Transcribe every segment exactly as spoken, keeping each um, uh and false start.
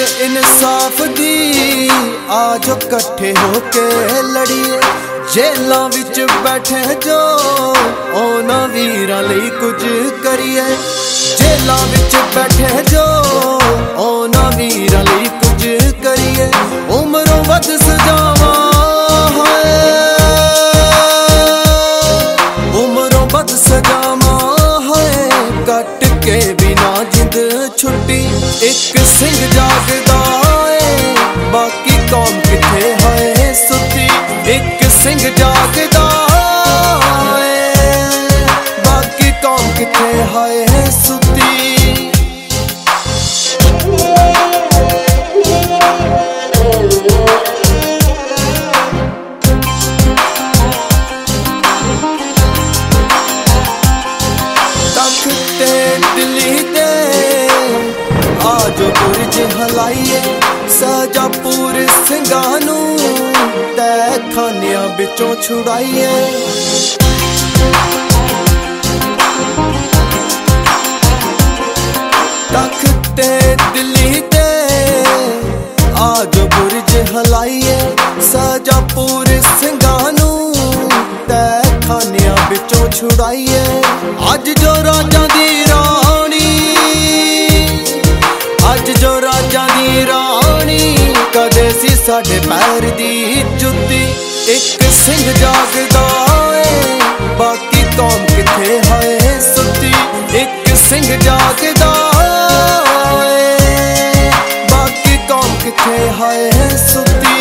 इंसाफ दी आज कट्ठे होके लड़िए। जेलों विच बैठे जो ओना वीरां लई कुछ करिए। जेलों विच बैठे जो ओना वीरां लई कुछ करिए। उमरों वध सजावां है, उमरों वध सजावां है, कट के बिना जिंद छुट्टी। एक सिंह जागदा है बाकी कौम किथे है सुती। एक सिंह जागदा है बाकी कौम किथे है सुती। तख्ते दिल्ली दे आज बुरज हलाइए। सजा पूरे सिंगां नू तै खानियां बिचों छुड़ाइए। तख्ते दिल्ली दे आज बुरज हलाइए। सजा पूरे सिंगां नू तै खानियां बिचों छुड़ाइए। अज जो राजा दी रानी, अज जो राजा दी रानी, कदे सी साडे पैर दी जुत्ती। एक सिंह जागदा है बाकी कौम किथे है सुती। एक सिंह जागदा है बाकी कौम किथे है सुती।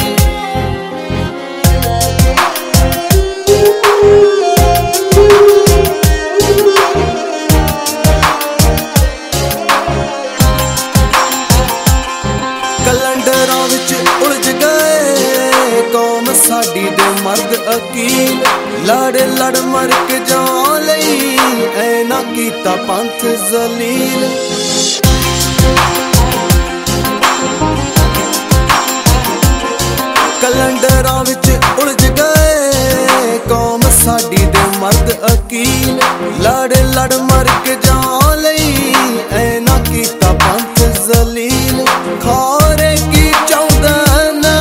कलंडरां विच उलझ गए कौम साडी दे मर्द अकील। लड़ लड़ मर के जान लई ऐना कीता पंथ जलील। कलंडरां विच उलझ गए कौम साडी दे मर्द अकील। लड़ लड़ मर के जान लई ऐना कीता पंथ जलील। खारे की चाहुंदे ने,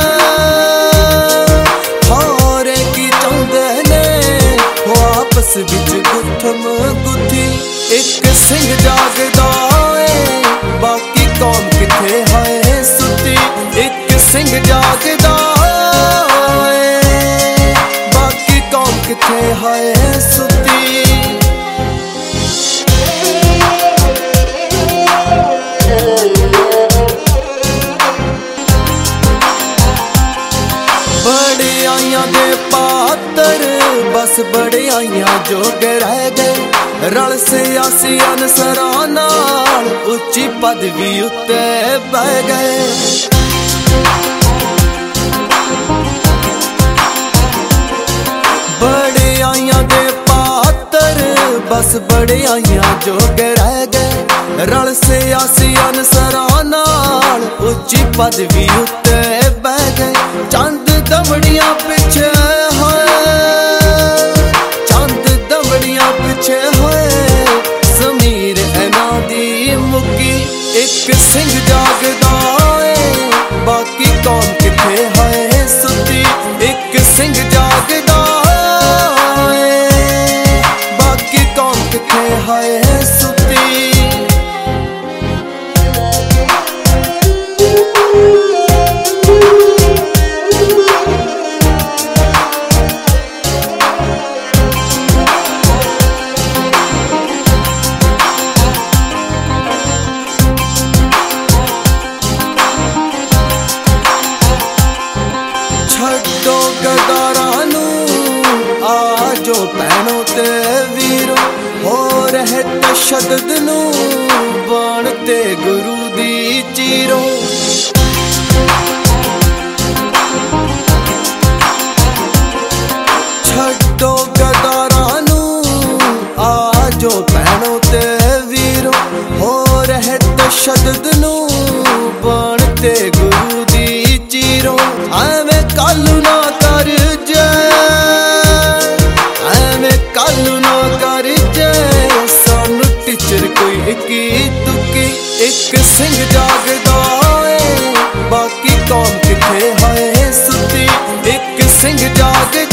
खारे की चाहुंदे ने, हो आपस विच गुत्थम गुत्थी। एक सिंह जागदा है बाकी कौम किथे है सुती। एक सिंह जागदा है बाकी कौम किथे है सुती। बड़े आइयां दे पातर बस बड़े आइयां जोग रह गए। रल सियासी अनसरां नाल उच्ची पदवी उत्ते बह गए। बड़े आइयां दे पातर बस बड़े आइयां जोग रह गए। रल सियासी अनसरां नाल उच्ची पदवी उत्ते बह गए। चंद दमड़ियां पिछे होए, चंद दमड़ियां पिछे होए, ज़मीर ऐना दी मुक्की। एक सिंह जागदा है बाकी कौम किथे है सुती। एक सिंह जागदा है बाकी कौम किथे है सुती। छड्डो गदारां नू आजो भैणों ते वीरो। हो रहे तशद्दुद नू बनते गुरु दी चीरो। छड्डो गदारां नू आजो भैणों ते वीरो। हो रहे तशद्दुद नू बनते गुरु दी चीरो। ऐवें कल ना कर जे, ऐवें कल ना कर जे, सानू टीचर कोई इक्की तुक्की। एक सिंह जागदा है कौम किथे हाए सुती। एक सिंह जाग